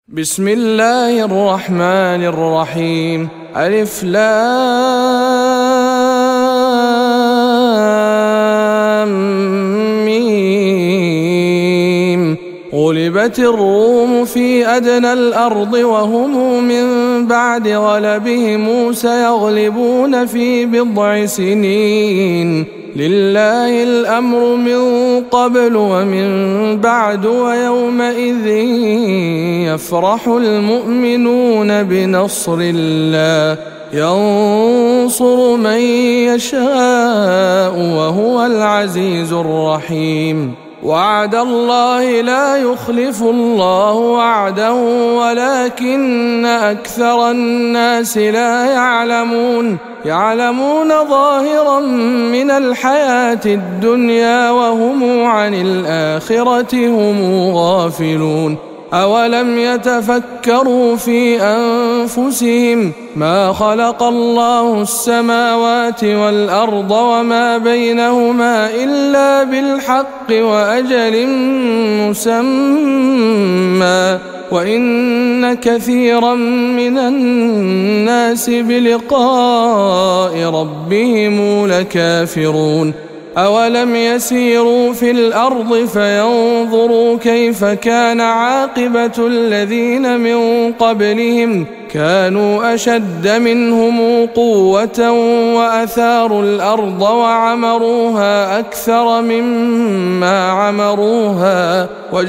بسم الله الرحمن الرحيم. ألف لام ميم. غلبت الروم في أدنى الأرض وهم من بعد غلبهم سيغلبون في بضع سنين. لله الأمر من قبل ومن بعد ويومئذ يفرح المؤمنون بنصر الله ينصر من يشاء وهو العزيز الرحيم. وعد الله لا يخلف الله وعده ولكن أكثر الناس لا يعلمون ظاهرا من الحياة الدنيا وهم عن الآخرة هم غافلون. أولم يتفكروا في أنفسهم ما خلق الله السماوات والأرض وما بينهما إلا بالحق وأجل مسمى وإن كثيرا من الناس بلقاء ربهم لكافرون. أولم يسيروا في الأرض فينظروا كيف كان عاقبة الذين من قبلهم كانوا أشد منهم قوة وأثاروا الأرض وعمروها أكثر مما عمروها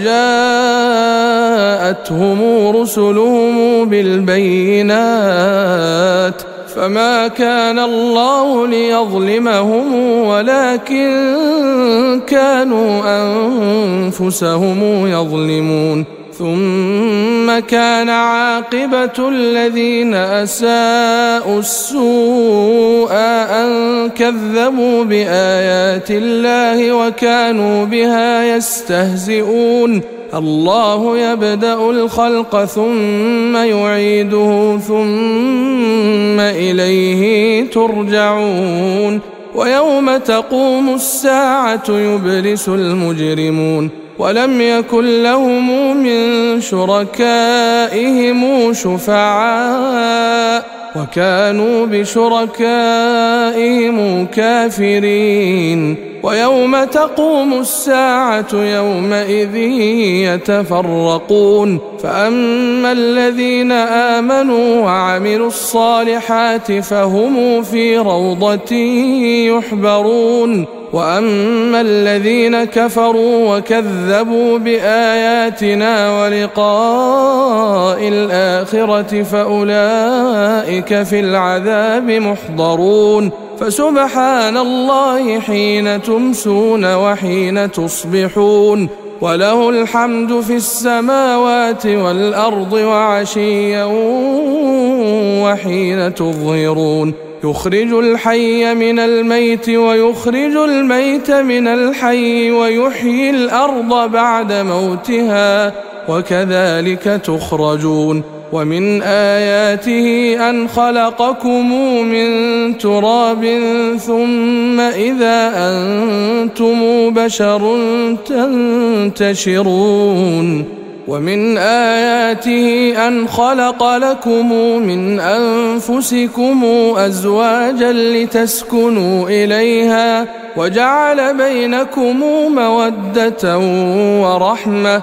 وجاءتهم رسلهم بالبينات فما كان الله ليظلمهم ولكن كانوا أنفسهم يظلمون. ثم كان عاقبة الذين أساءوا السوء أن كذبوا بآيات الله وكانوا بها يستهزئون. الله يبدأ الخلق ثم يعيده ثم إليه ترجعون. ويوم تقوم الساعة يبلس المجرمون ولم يكن لهم من شركائهم شفعاء وكانوا بشركائهم كافرين. ويوم تقوم الساعة يومئذ يتفرقون فأما الذين آمنوا وعملوا الصالحات فهم في روضة يحبرون وأما الذين كفروا وكذبوا بآياتنا ولقاء الآخرة فأولئك في العذاب محضرون. فسبحان الله حين تمسون وحين تصبحون وله الحمد في السماوات والأرض وعشيا وحين تظهرون. يخرج الحي من الميت ويخرج الميت من الحي ويحيي الأرض بعد موتها وكذلك تخرجون. ومن آياته أن خلقكم من تراب ثم إذا أنتم بشر تنتشرون. ومن آياته أن خلق لكم من أنفسكم أزواجا لتسكنوا إليها وجعل بينكم مودة ورحمة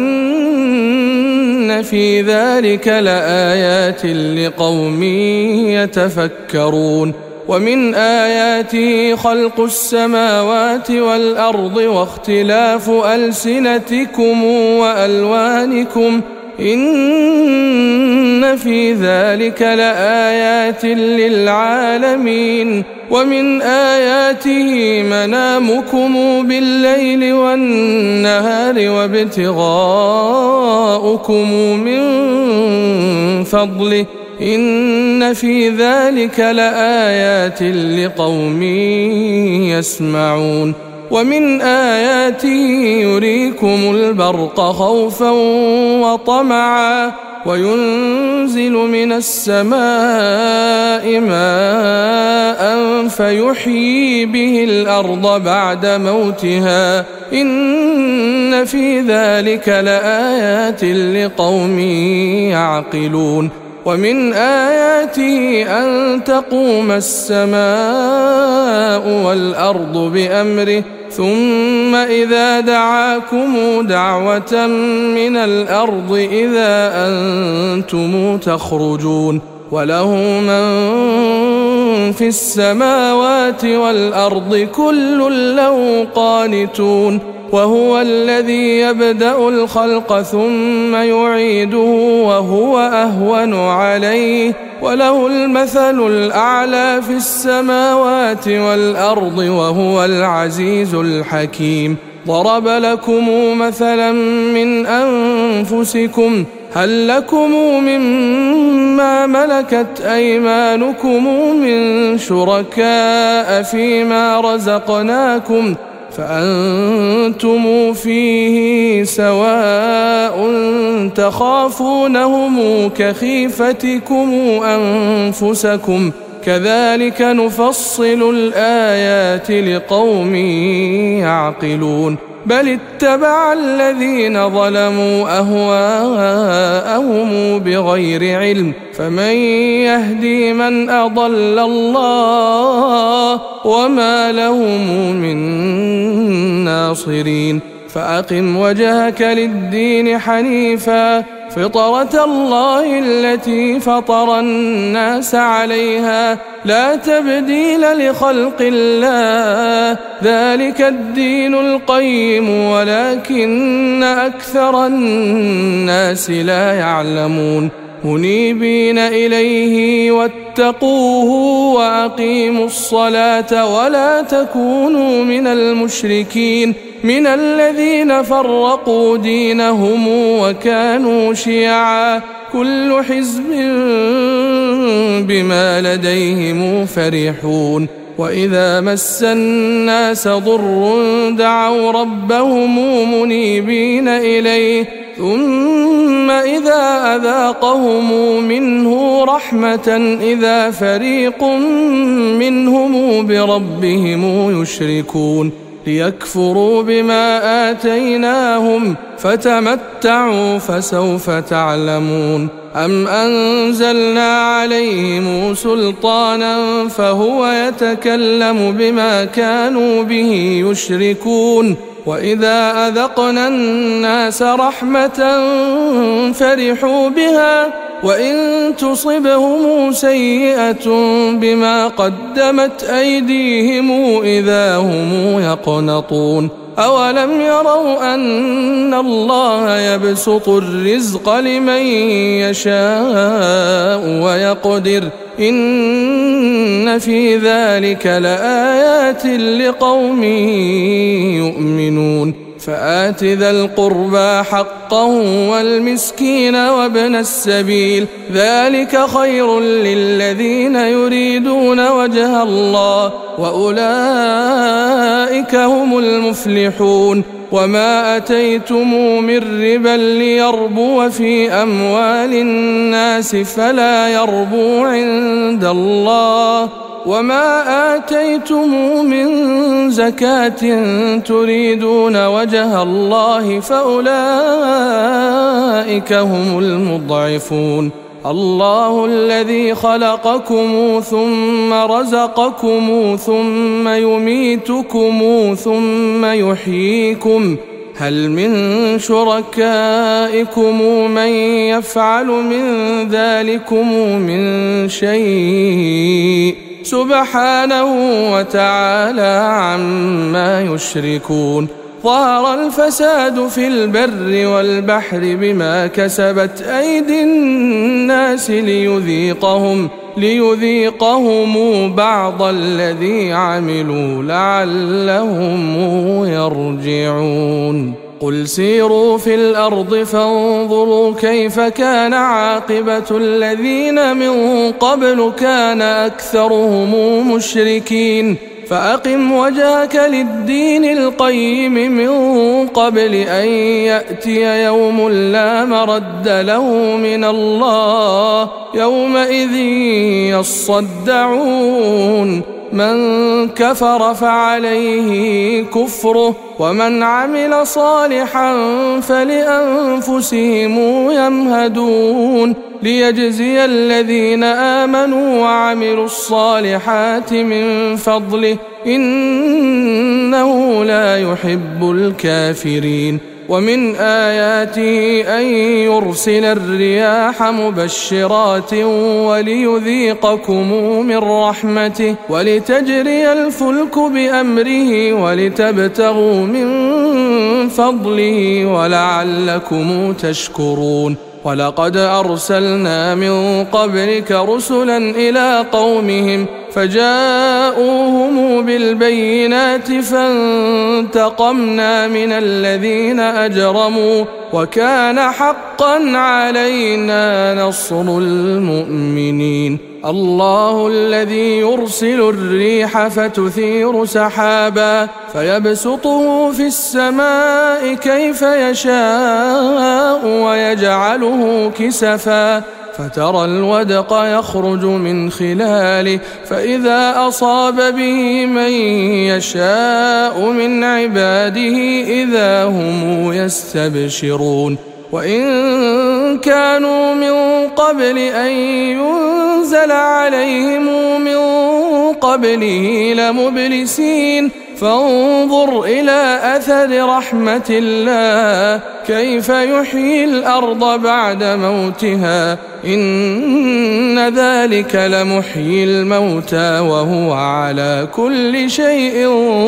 إن في ذلك لآيات لقوم يتفكرون. ومن آياته خلق السماوات والأرض واختلاف ألسنتكم وألوانكم إن في ذلك لآيات للعالمين. ومن آياته منامكم بالليل والنهار وابتغاؤكم من فضله إن في ذلك لآيات لقوم يسمعون. ومن آياته يريكم البرق خوفا وطمعا وينزل من السماء ماء فيحيي به الأرض بعد موتها إن في ذلك لآيات لقوم يعقلون ومن آياته أن تقوم السماء والأرض بأمره ثم إذا دعاكم دعوة من الأرض إذا أنتم تخرجون وله من في السماوات والأرض كل له قانتون وهو الذي يبدأ الخلق ثم يعيده وهو أهون عليه وله المثل الأعلى في السماوات والأرض وهو العزيز الحكيم ضرب لكم مثلا من أنفسكم هل لكم مما ملكت أيمانكم من شركاء فيما رزقناكم فأنتم فيه سواء تخافونهم كخيفتكم أنفسكم كذلك نفصل الآيات لقوم يعقلون بل اتبع الذين ظلموا أهواءهم بغير علم فمن يهدي من أضل الله وما لهم من ناصرين فأقم وجهك للدين حنيفا فطرة الله التي فطر الناس عليها لا تبديل لخلق الله ذلك الدين القيم ولكن أكثر الناس لا يعلمون منيبين إليه واتقوه وأقيموا الصلاة ولا تكونوا من المشركين من الذين فرقوا دينهم وكانوا شيعا كل حزب بما لديهم فرحون وإذا مس الناس ضر دعوا ربهم منيبين إليه ثم إذا أذاقهم منه رحمة إذا فريق منهم بربهم يشركون ليكفروا بما آتيناهم فتمتعوا فسوف تعلمون أم أنزلنا عليهم سلطانا فهو يتكلم بما كانوا به يشركون وإذا أذقنا الناس رحمة فرحوا بها وإن تصبهم سيئة بما قدمت أيديهم إذا هم يقنطون أولم يروا أن الله يبسط الرزق لمن يشاء ويقدر إن في ذلك لآيات لقوم يؤمنون فآت ذا القربى حقه والمسكين وابن السبيل ذلك خير للذين يريدون وجه الله وأولئك هم المفلحون وما أتيتم من ربا ليربو في أموال الناس فلا يربو عند الله وما آتيتم من زكاة تريدون وجه الله فأولئك هم المضعفون الله الذي خلقكم ثم رزقكم ثم يميتكم ثم يحييكم هل من شركائكم من يفعل من ذلكم من شيء سبحانه وتعالى عما يشركون ظهر الفساد في البر والبحر بما كسبت أيدي الناس ليذيقهم بعض الذي عملوا لعلهم يرجعون قل سيروا في الأرض فانظروا كيف كان عاقبة الذين من قبل كان أكثرهم مشركين فأقم وجهك للدين القيم من قبل أن يأتي يوم لا مرد له من الله يومئذ يصدعون من كفر فعليه كفره ومن عمل صالحا فلأنفسهم يمهدون ليجزي الذين آمنوا وعملوا الصالحات من فضله إنه لا يحب الكافرين ومن آياته أن يرسل الرياح مبشرات وليذيقكم من رحمته ولتجري الفلك بأمره ولتبتغوا من فضله ولعلكم تشكرون ولقد أرسلنا من قبلك رسلا إلى قومهم فجاءوهم بالبينات فانتقمنا من الذين أجرموا وكان حقا علينا نصر المؤمنين الله الذي يرسل الريح فتثير سحابا فيبسطه في السماء كيف يشاء ويجعله كسفا فترى الودق يخرج من خلاله فإذا أصاب به من يشاء من عباده إذا هم يستبشرون وإن كانوا من قبل أن ينزل عليهم من قبله لمبلسين فانظر إلى أثر رحمة الله كيف يحيي الأرض بعد موتها إن ذلك لمحيي الموتى وهو على كل شيء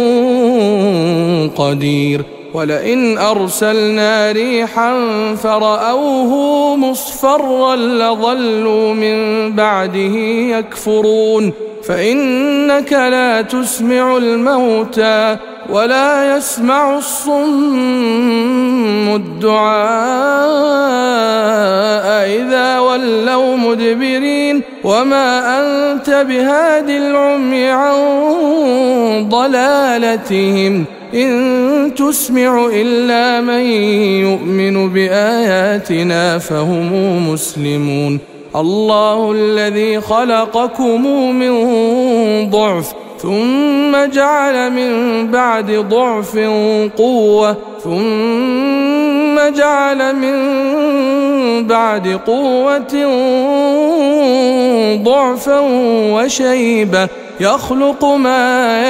قدير ولئن أرسلنا ريحا فرأوه مصفرا لظلوا من بعده يكفرون فإنك لا تسمع الموتى ولا يسمع الصم الدعاء إذا ولوا مدبرين وما أنت بهاد العمي عن ضلالتهم إن تسمع إلا من يؤمن بآياتنا فهم مسلمون الله الذي خلقكم من ضعف ثم جعل من بعد ضعف قوة ثم جعل من بعد قوة ضعفا وشيبة يخلق ما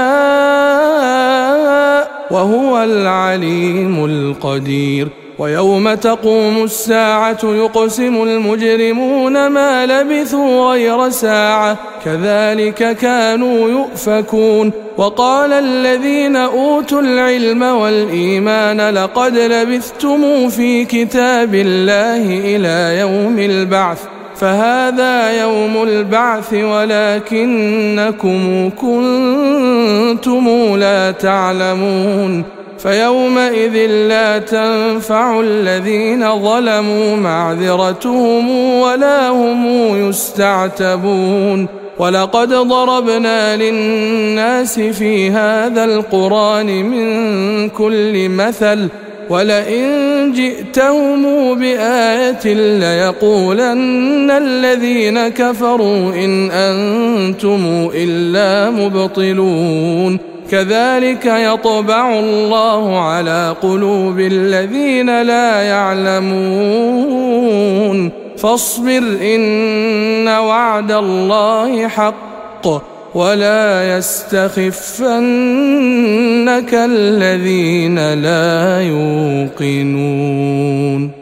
يشاء وهو العليم القدير ويوم تقوم الساعة يقسم المجرمون ما لبثوا غير ساعة كذلك كانوا يؤفكون وقال الذين أوتوا العلم والإيمان لقد لبثتم في كتاب الله إلى يوم البعث فهذا يوم البعث ولكنكم كنتم لا تعلمون فيومئذ لا تنفع الذين ظلموا معذرتهم ولا هم يستعتبون ولقد ضربنا للناس في هذا القرآن من كل مثل ولئن جئتهم بآية ليقولن الذين كفروا إن أنتم إلا مبطلون كذلك يطبع الله على قلوب الذين لا يعلمون فاصبر إن وعد الله حق ولا يستخفنك الذين لا يوقنون